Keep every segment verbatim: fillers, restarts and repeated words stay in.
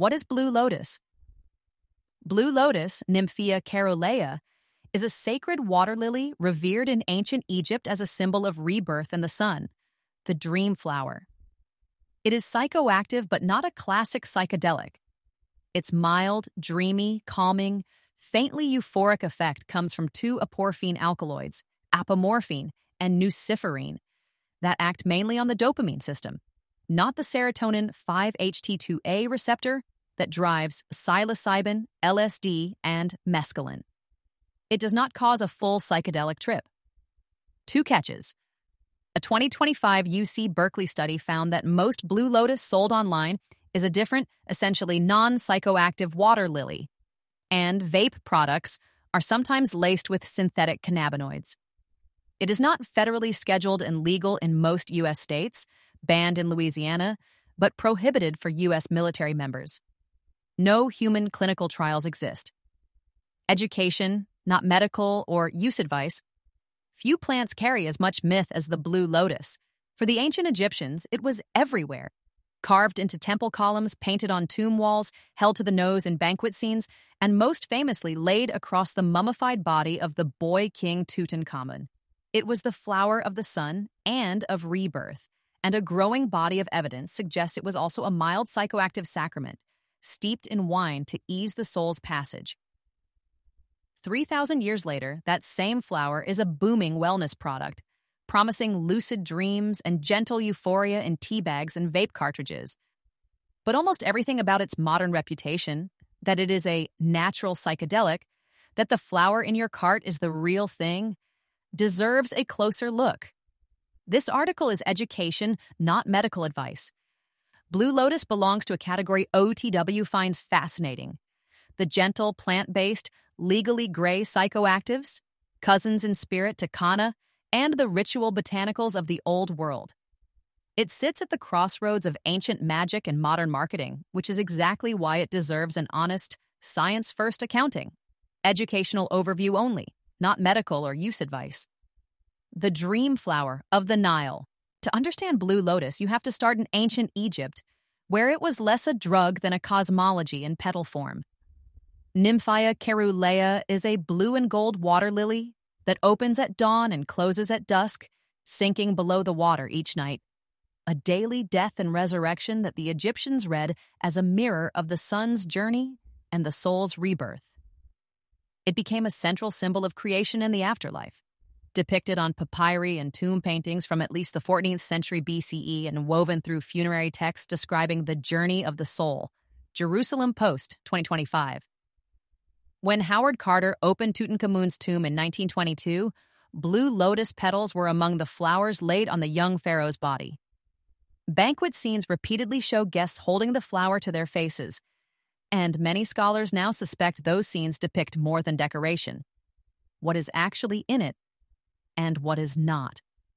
What is Blue Lotus? Blue Lotus, Nymphea caerulea, is a sacred water lily revered in ancient Egypt as a symbol of rebirth and the sun, the dream flower. It is psychoactive but not a classic psychedelic. Its mild, dreamy, calming, faintly euphoric effect comes from two aporphine alkaloids, apomorphine and nuciferine, that act mainly on the dopamine system, not the serotonin five H T two A receptor that drives psilocybin, L S D, and mescaline. It does not cause a full psychedelic trip. Two catches. A twenty twenty-five U C Berkeley study found that most Blue Lotus sold online is a different, essentially non-psychoactive water lily, and vape products are sometimes laced with synthetic cannabinoids. It is not federally scheduled and legal in most U S states, banned in Louisiana, but prohibited for U S military members. No human clinical trials exist. Education, not medical or use advice. Few plants carry as much myth as the Blue Lotus. For the ancient Egyptians, it was everywhere. Carved into temple columns, painted on tomb walls, held to the nose in banquet scenes, and most famously laid across the mummified body of the boy king Tutankhamun. It was the flower of the sun and of rebirth, and a growing body of evidence suggests it was also a mild psychoactive sacrament, steeped in wine to ease the soul's passage. three thousand years later, that same flower is a booming wellness product, promising lucid dreams and gentle euphoria in tea bags and vape cartridges. But almost everything about its modern reputation, that it is a natural psychedelic, that the flower in your cart is the real thing, deserves a closer look. This article is education, not medical advice. Blue Lotus belongs to a category O T W finds fascinating. The gentle, plant-based, legally gray psychoactives, cousins in spirit to Kana, and the ritual botanicals of the old world. It sits at the crossroads of ancient magic and modern marketing, which is exactly why it deserves an honest, science-first accounting. Educational overview only, not medical or use advice. The dream flower of the Nile. To understand Blue Lotus, you have to start in ancient Egypt, where it was less a drug than a cosmology in petal form. Nymphea caerulea is a blue and gold water lily that opens at dawn and closes at dusk, sinking below the water each night. A daily death and resurrection that the Egyptians read as a mirror of the sun's journey and the soul's rebirth. It became a central symbol of creation and the afterlife, depicted on papyri and tomb paintings from at least the fourteenth century B C E and woven through funerary texts describing the journey of the soul. Jerusalem Post, twenty twenty-five. When Howard Carter opened Tutankhamun's tomb in nineteen twenty-two, blue lotus petals were among the flowers laid on the young pharaoh's body. Banquet scenes repeatedly show guests holding the flower to their faces, and many scholars now suspect those scenes depict more than decoration. What is actually in it, and what is not.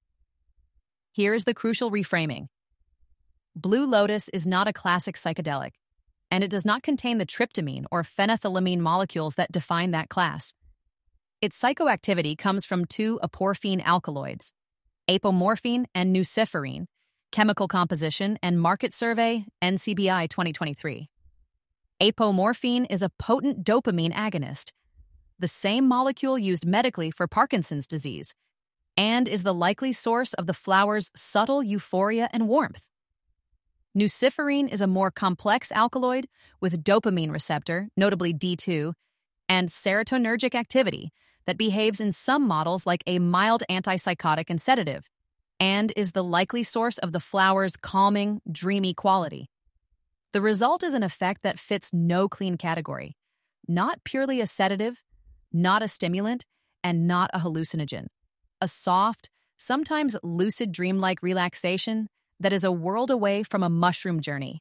Here's the crucial reframing. Blue Lotus is not a classic psychedelic, and it does not contain the tryptamine or phenethylamine molecules that define that class. Its psychoactivity comes from two aporphine alkaloids, apomorphine and nuciferine, Chemical Composition and Market Survey, N C B I twenty twenty-three. Apomorphine is a potent dopamine agonist, the same molecule used medically for Parkinson's disease, and is the likely source of the flower's subtle euphoria and warmth. Nuciferine is a more complex alkaloid with dopamine receptor, notably D two, and serotonergic activity that behaves in some models like a mild antipsychotic and sedative, and is the likely source of the flower's calming, dreamy quality. The result is an effect that fits no clean category, not purely a sedative, not a stimulant, and not a hallucinogen. A soft, sometimes lucid dreamlike relaxation that is a world away from a mushroom journey.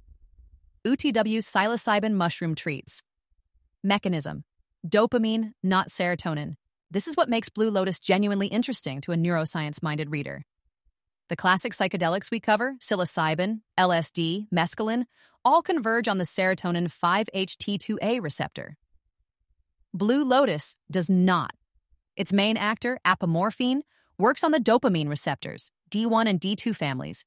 O T W psilocybin mushroom treats. Mechanism: dopamine, not serotonin. This is what makes Blue Lotus genuinely interesting to a neuroscience-minded reader. The classic psychedelics we cover, psilocybin, L S D, mescaline, all converge on the serotonin five H T two A receptor. Blue Lotus does not. Its main actor, apomorphine, works on the dopamine receptors, D one and D two families,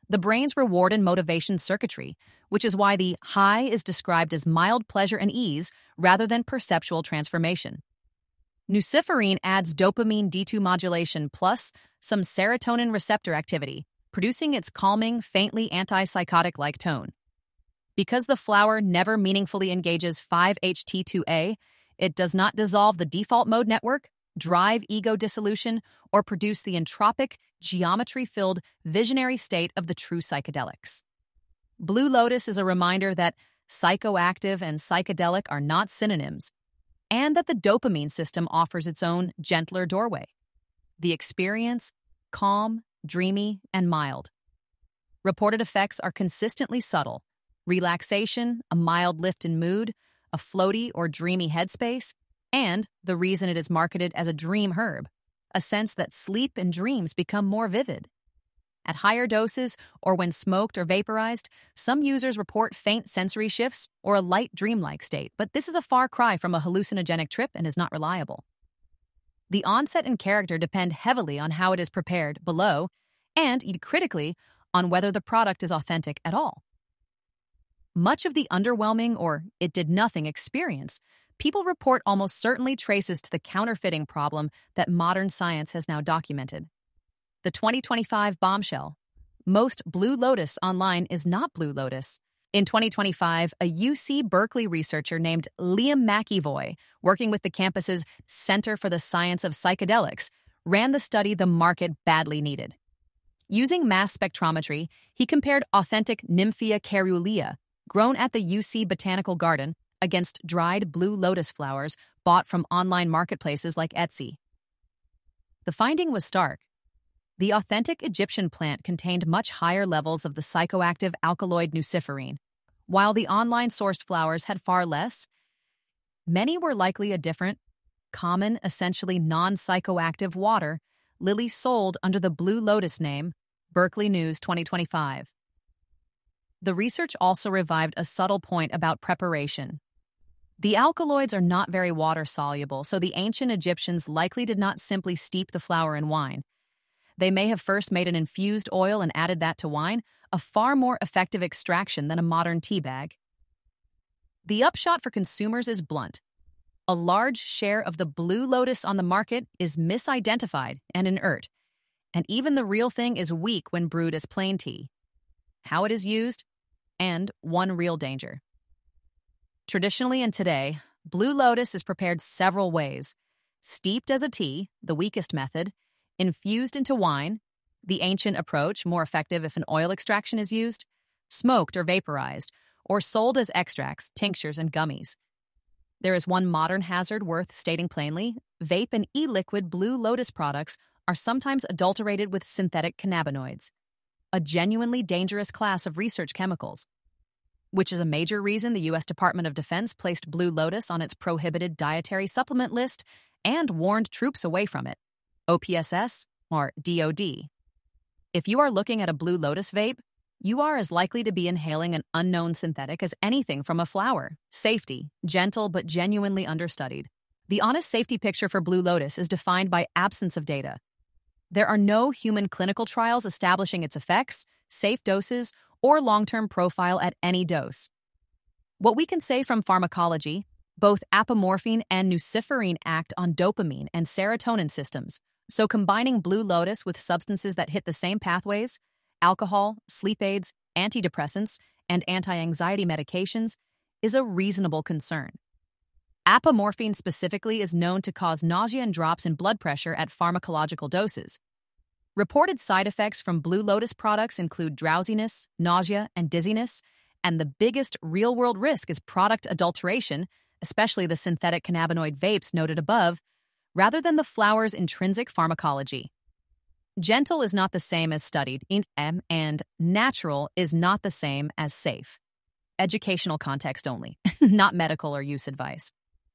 the brain's reward and motivation circuitry, which is why the high is described as mild pleasure and ease rather than perceptual transformation. Nuciferine adds dopamine D two modulation plus some serotonin receptor activity, producing its calming, faintly antipsychotic-like tone. Because the flower never meaningfully engages five H T two A, it does not dissolve the default mode network, drive ego dissolution, or produce the entropic, geometry-filled, visionary state of the true psychedelics. Blue Lotus is a reminder that psychoactive and psychedelic are not synonyms, and that the dopamine system offers its own gentler doorway. The experience, calm, dreamy, and mild. Reported effects are consistently subtle: relaxation, a mild lift in mood, a floaty or dreamy headspace, and the reason it is marketed as a dream herb, a sense that sleep and dreams become more vivid. At higher doses, or when smoked or vaporized, some users report faint sensory shifts or a light dreamlike state, but this is a far cry from a hallucinogenic trip and is not reliable. The onset and character depend heavily on how it is prepared below, and, critically, on whether the product is authentic at all. Much of the underwhelming or it-did-nothing experience people report almost certainly traces to the counterfeiting problem that modern science has now documented. The twenty twenty-five bombshell: most Blue Lotus online is not Blue Lotus. In twenty twenty-five, a U C Berkeley researcher named Liam McEvoy, working with the campus's Center for the Science of Psychedelics, ran the study the market badly needed. Using mass spectrometry, he compared authentic Nymphea caerulea, grown at the U C Botanical Garden, against dried Blue Lotus flowers bought from online marketplaces like Etsy. The finding was stark. The authentic Egyptian plant contained much higher levels of the psychoactive alkaloid nuciferine, while the online-sourced flowers had far less. Many were likely a different, common, essentially non-psychoactive water Lilly sold under the Blue Lotus name, Berkeley News twenty twenty-five. The research also revived a subtle point about preparation. The alkaloids are not very water-soluble, so the ancient Egyptians likely did not simply steep the flower in wine. They may have first made an infused oil and added that to wine, a far more effective extraction than a modern tea bag. The upshot for consumers is blunt. A large share of the Blue Lotus on the market is misidentified and inert, and even the real thing is weak when brewed as plain tea. How it is used, and one real danger. Traditionally and today, Blue Lotus is prepared several ways: steeped as a tea, the weakest method; infused into wine, the ancient approach, more effective if an oil extraction is used; smoked or vaporized, or sold as extracts, tinctures, and gummies. There is one modern hazard worth stating plainly: vape and e-liquid Blue Lotus products are sometimes adulterated with synthetic cannabinoids, a genuinely dangerous class of research chemicals, which is a major reason the U S Department of Defense placed Blue Lotus on its prohibited dietary supplement list and warned troops away from it, O P S S or D O D. If you are looking at a Blue Lotus vape, you are as likely to be inhaling an unknown synthetic as anything from a flower. Safety, gentle but genuinely understudied. The honest safety picture for Blue Lotus is defined by absence of data. There are no human clinical trials establishing its effects, safe doses, or long-term profile at any dose. What we can say from pharmacology, both apomorphine and nuciferine act on dopamine and serotonin systems, so combining Blue Lotus with substances that hit the same pathways, alcohol, sleep aids, antidepressants, and anti-anxiety medications, is a reasonable concern. Apomorphine specifically is known to cause nausea and drops in blood pressure at pharmacological doses. Reported side effects from Blue Lotus products include drowsiness, nausea, and dizziness, and the biggest real-world risk is product adulteration, especially the synthetic cannabinoid vapes noted above, rather than the flower's intrinsic pharmacology. Gentle is not the same as studied, and natural is not the same as safe. Educational context only, not medical or use advice.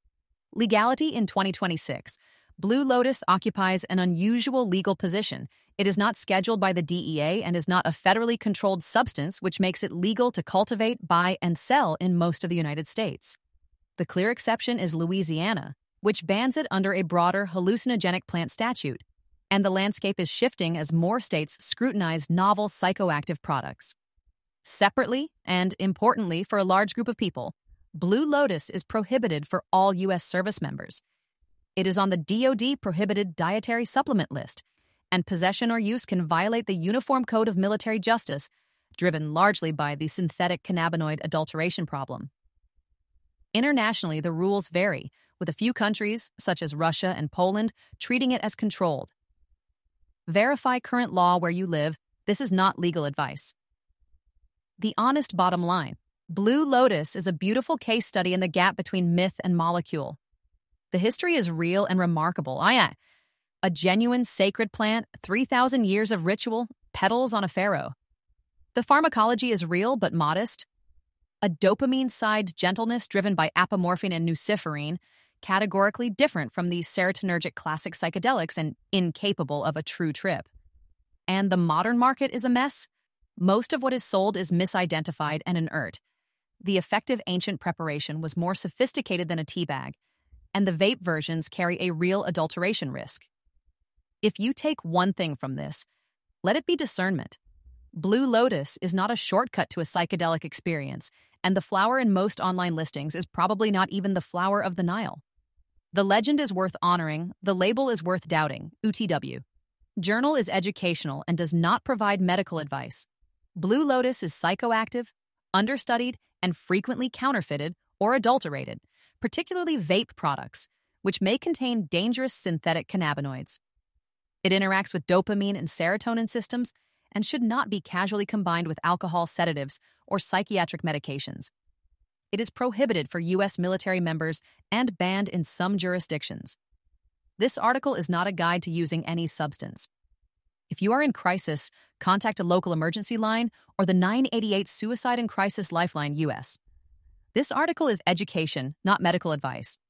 Legality in twenty twenty-six. Blue Lotus occupies an unusual legal position. It is not scheduled by the D E A and is not a federally controlled substance, which makes it legal to cultivate, buy, and sell in most of the United States. The clear exception is Louisiana, which bans it under a broader hallucinogenic plant statute. and the landscape is shifting as more states scrutinize novel psychoactive products. Separately, and importantly for a large group of people, Blue Lotus is prohibited for all U S service members. It is on the D O D prohibited dietary supplement list, and possession or use can violate the Uniform Code of Military Justice, driven largely by the synthetic cannabinoid adulteration problem. Internationally, the rules vary, with a few countries, such as Russia and Poland, treating it as controlled. Verify current law where you live. This is not legal advice. The honest bottom line: Blue Lotus is a beautiful case study in the gap between myth and molecule. The history is real and remarkable. Aye, a genuine sacred plant, three thousand years of ritual, petals on a pharaoh. The pharmacology is real but modest. A dopamine-side gentleness driven by apomorphine and nuciferine, categorically different from the serotonergic classic psychedelics and incapable of a true trip. And the modern market is a mess. Most of what is sold is misidentified and inert. The effective ancient preparation was more sophisticated than a tea bag, and the vape versions carry a real adulteration risk. If you take one thing from this, let it be discernment. Blue Lotus is not a shortcut to a psychedelic experience, and the flower in most online listings is probably not even the flower of the Nile. The legend is worth honoring, the label is worth doubting. U T W. Journal is educational and does not provide medical advice. Blue Lotus is psychoactive, understudied, and frequently counterfeited or adulterated, particularly vape products, which may contain dangerous synthetic cannabinoids. It interacts with dopamine and serotonin systems and should not be casually combined with alcohol sedatives or psychiatric medications. It is prohibited for U S military members and banned in some jurisdictions. This article is not a guide to using any substance. If you are in crisis, contact a local emergency line or the nine eighty-eight Suicide and Crisis Lifeline U S. This article is education, not medical advice.